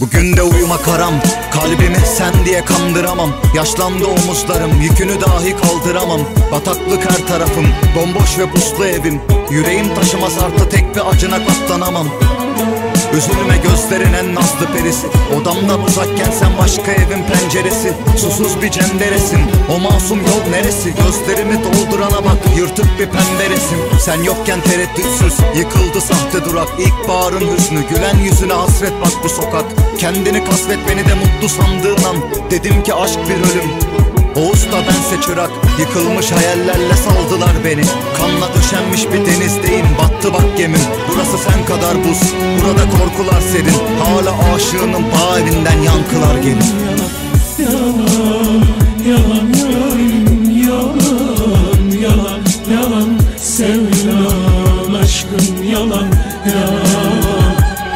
Bugün de uyumak haram, kalbimi sen diye kandıramam. Yaşlandı omuzlarım, yükünü dahi kaldıramam. Bataklık her tarafım, bomboş ve puslu evim. Yüreğim taşımaz artı tek bir acına katlanamam. Üzülme gözlerin en nazlı perisi. Odamdan uzakken sen başka evin penceresi. Susuz bir cenderesin, o masum yol neresi? Gözlerimi doldurana bak, yırtık bir pembe resim. Sen yokken tereddütsüz yıkıldı sahte durak. İlkbaharın hüznü, gülen yüzüne hasret bak bu sokak. Kendini kasvet, beni de mutlu sandığın an. Dedim ki aşk bir ölüm, o usta bense çırak. Yıkılmış hayallerle saldılar beni. Kanla döşenmiş bir denizdeyim, battı bak gemim. Burası sen kadar buz, burada korkular serin. Hala aşığının bağ evinden yankılar gelir. Yalan, yalan, yalan, yalan, yalan, sevdan aşkın yalan, yalan.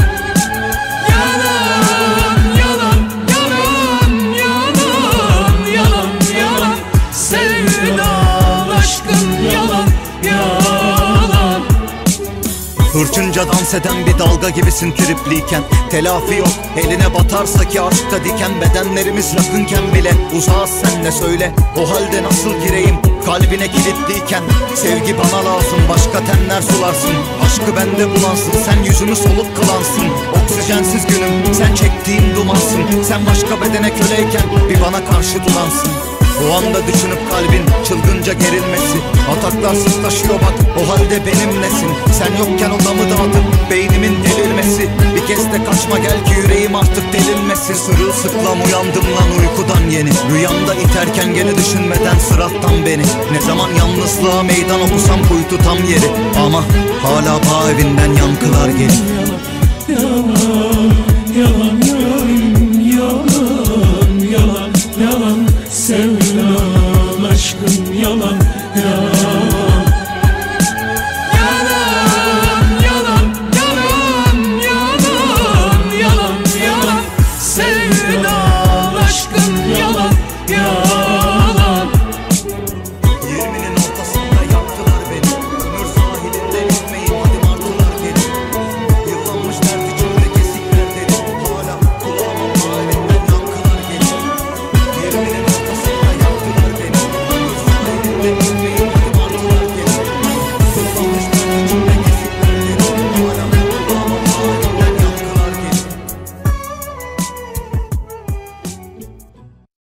Hırçınca dans eden bir dalga gibisin tripliyken. Telafi yok, eline batarsa ki aşkta diken. Bedenlerimiz yakınken bile uzağız senle söyle. O halde nasıl gireyim kalbine kilitliyken? Sevgi bana lazım, başka tenler sularsın. Aşkı bende bulansın, sen yüzümü soluk kılansın. Oksijensiz günüm, sen çektiğim dumansın. Sen başka bedene köleyken bir bana karşı duransın. O anda düşünüp kalbin çılgınca gerilmesi. Ataklar sızlaşıyor bak, o halde benimlesin. Sen yokken odamı dağıtıp beynimin delirmesi. Bir kez de kaçma gel ki yüreğim artık delilmesin. Sırılsıklam uyandım lan uykudan yeni. Rüyamda iterken gene düşünmeden sırattan beni. Ne zaman yalnızlığa meydan okusam kuytu tam yeri. Ama hala bağ evinden yankılar gelir.